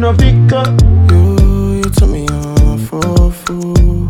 no pick up. You took me on for a fool.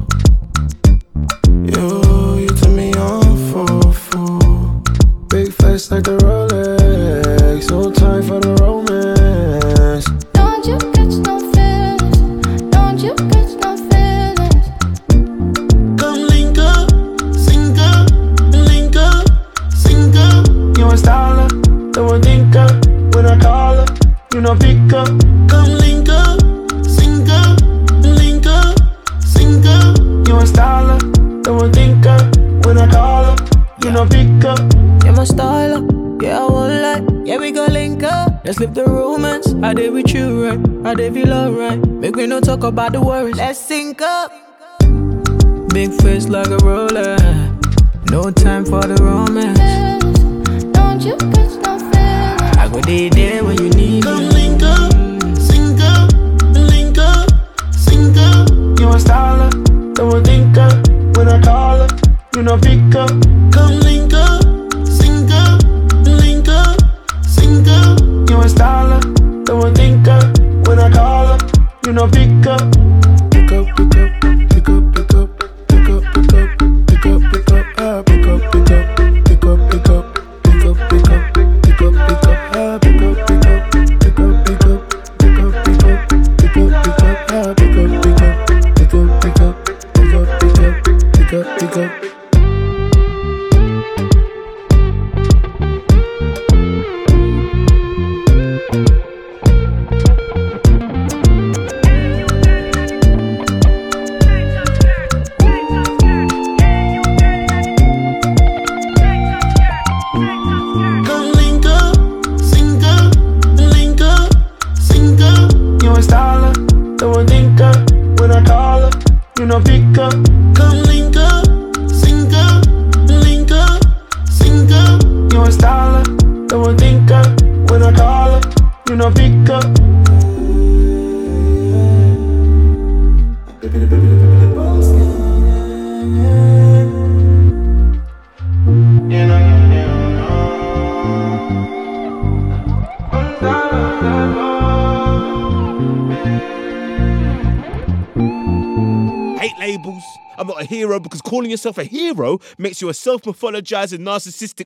You took me on for a fool. Big face like the Rolex, no time for the romance. Don't you catch no feelings, don't you catch no feelings. Come link up, sync up, link up, sync up. You a styler, don't think up. When I call her, you no pick up. Come link up, sync up, link up, sync up. You a styler, don't think up. When I call her, you no pick up. You're my styler, yeah, I won't lie. Yeah, we gon' link up, let's live the romance. I did with you, right? I did feel alright. Make me no talk about the worries, let's sync up. Big face like a roller, no time for the romance. Don't you catch no feelings. I go there when you need Come me. link up, sync up, link up, sync up. You a styler, don't think up. When I call her, you no pick up. Come link up, sync up, link up, sync up. You a styler, don't think up. When I call her, you no pick up. Pick up, pick up, pick up, pick up, pick up, pick up, pick up, pick up, ah, pick up, pick up, pick up, pick up, pick up, pick up, pick up, pick up, ah, pick up, pick up, pick up, pick up, pick up, pick up, pick up, pick up, ah, pick up, pick up, pick up, pick up, pick up, pick up, pick up. Come link up, sync up, link up, sync up. You a styler, don't think up. When I call her, you no pick up. Come link up, sync up, link up, sync up. You a styler, don't think up. When I call her, you no pick up. Hate labels. I'm not a hero because calling yourself a hero makes you a self-mythologizing, narcissistic